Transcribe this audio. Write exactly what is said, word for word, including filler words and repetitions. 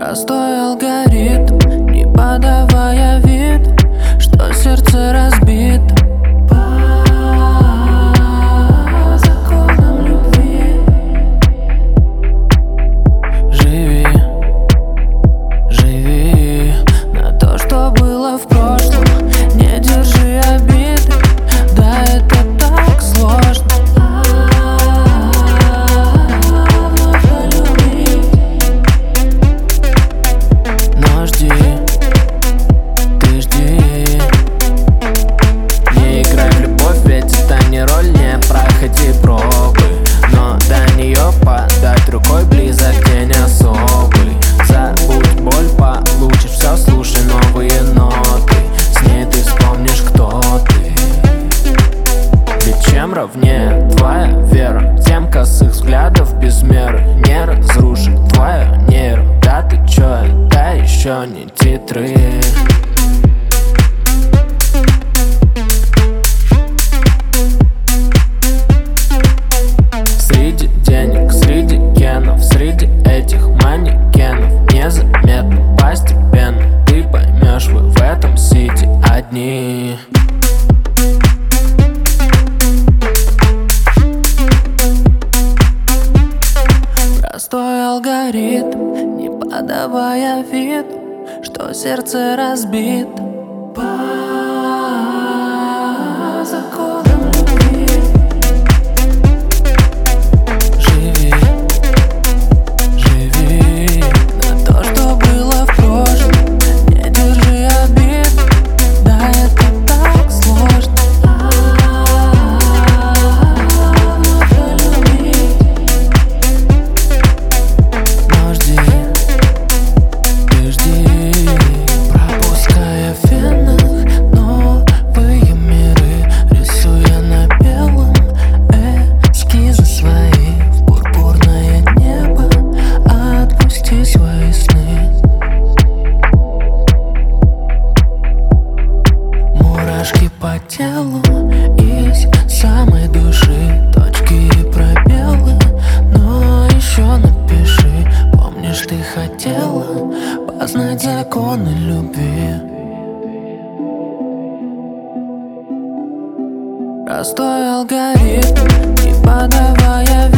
Простой алгоритм, не подавая вид, что сердце разбито по законам любви. Живи, живи на то, что было в прошлом. Не держи обиды, да это так сложно. Но жди, ты жди. Не играй в любовь, ведь это не роль, не проходи пробы. Но до нее подать рукой близок день особый. Забудь боль, получишь все, слушай новые ноты. С ней ты вспомнишь, кто ты. Ведь чем ровнее твоя вера, тем косых взглядов без меры не разрушит твою нейро. Да ты чё, это еще не титры. Среди денег, среди генов, среди этих манекенов незаметно, постепенно ты поймешь, вы в этом сити одни. Простой алгоритм, не подавая вид, что сердце разбито по законам любви. Живи, живи на то, что было в прошлом. Не держи обид, да это так сложно. Но жди, ты жди, пропуская в венах новые миры, рисуя на белом эскизы свои в пурпурное небо. Отпусти свои сны. Мурашки по телу из самой души, точки и пробелы, но еще напиши. Помнишь, ты хотела познать законы любви. Простой алгоритм, не подавая